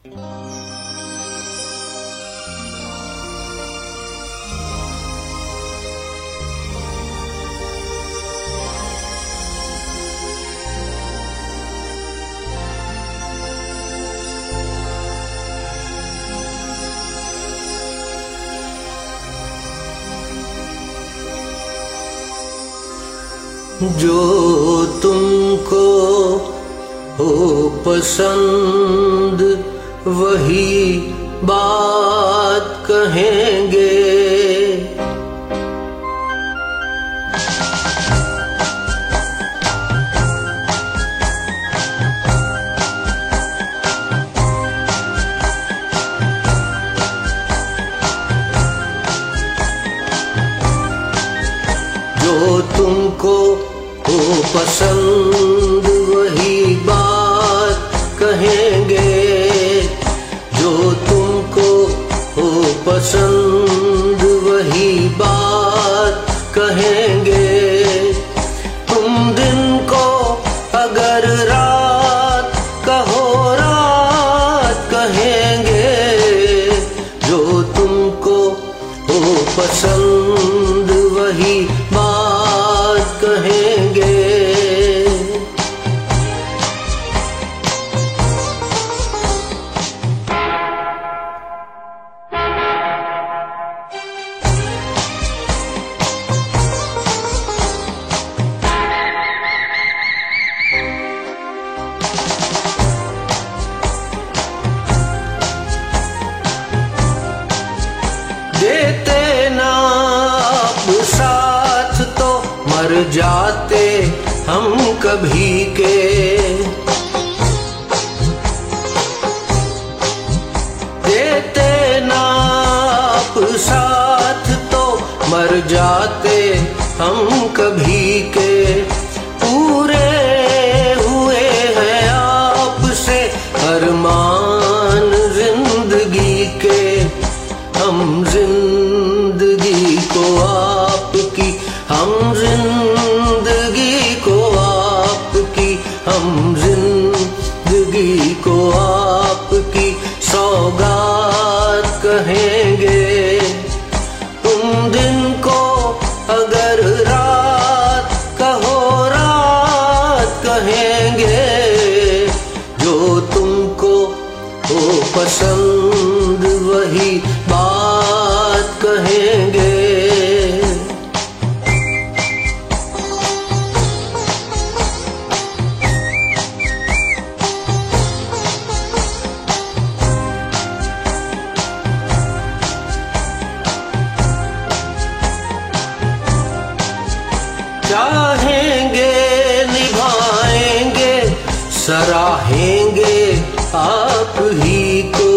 जो तुमको हो पसंद वही बात कहेंगे। जो तुमको हो पसंद वही बात कहेंगे। जो तुमको हो पसंद वही बात कहेंगे। तुम दिन को अगर रात कहो रात कहेंगे। जो तुमको हो पसंद वही बात कहेंगे। देते ना आप साथ तो मर जाते हम कभी के। देते ना आप साथ तो मर जाते हम कभी के। पूरे हुए हैं आपसे अरमान जिंदगी के। हम जिंदगी को आपकी, हम जिंदगी को आपकी, हम जिंदगी को आपकी सौगात कहेंगे। तुम दिन को अगर रात कहो रात कहेंगे। जो तुमको हो पसंद वही बात कहेंगे। चाहेंगे निभाएंगे सराहेंगे आप ही को।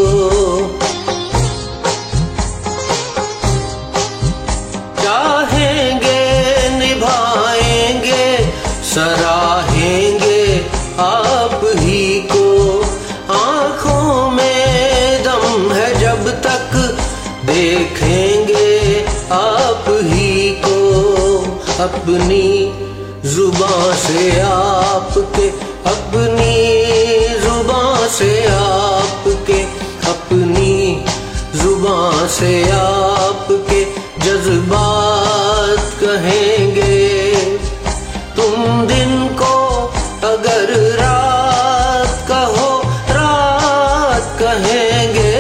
चाहेंगे निभाएंगे सराहेंगे आप ही को। आँखों में दम है जब तक देखेंगे आप ही को। अपनी जुबां से आपके, अपनी जुबां से आपके, अपनी जुबां से आपके जज्बात कहेंगे। तुम दिन को अगर रात कहो रात कहेंगे।